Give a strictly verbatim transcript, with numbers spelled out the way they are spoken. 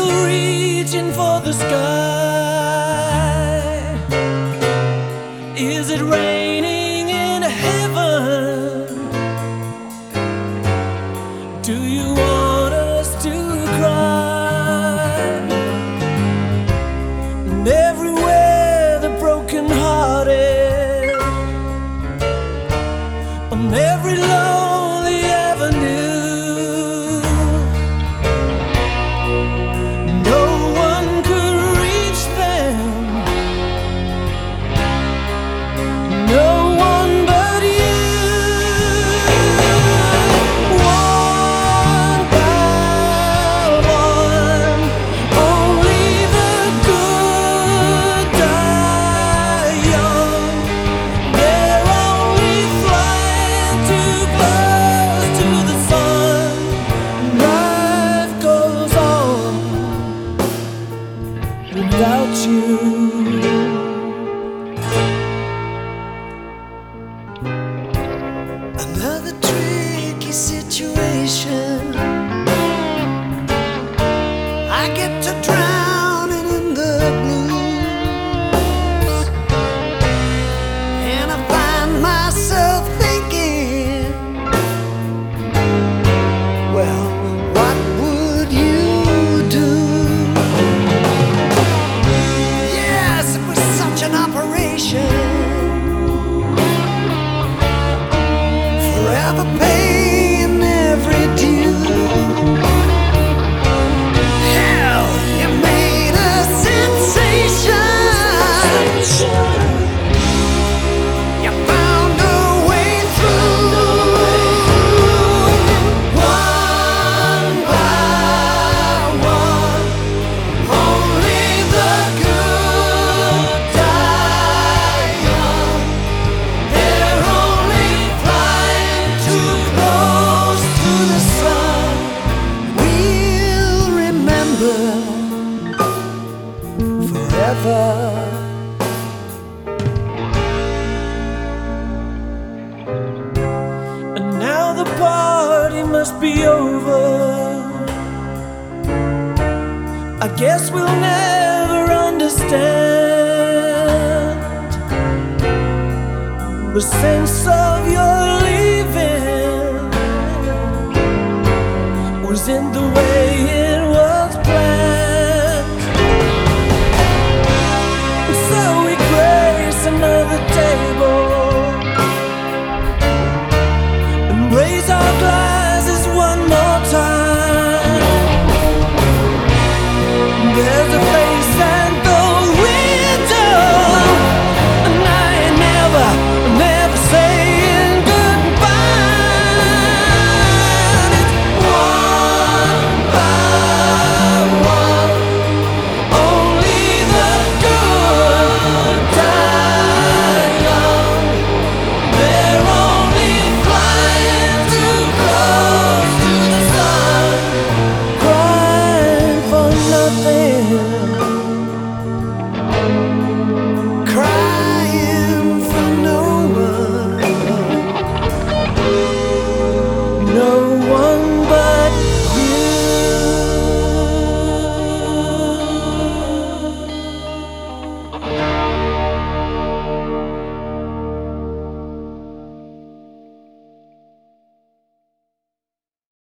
eagle reaching for the sky. Is it raining in heaven? Do you want us to cry? And everywhere the broken hearted, on every lonely avenue, no one could reach them, no one but you. One by one, only the good die young. They're only flying too close to the sun. Life goes on without you. Another tricky situation. I get to drowning in the blues, and I find myself thinking, well, what would you do? Yes, it was such an operation, forever paying every due. Hell, you made a sensation. You found a way through. One by one, only the good die young. They're only flying too close to the sun. We'll remember forever. And now the party must be over. I guess we'll never understand the sense of your leaving was in the way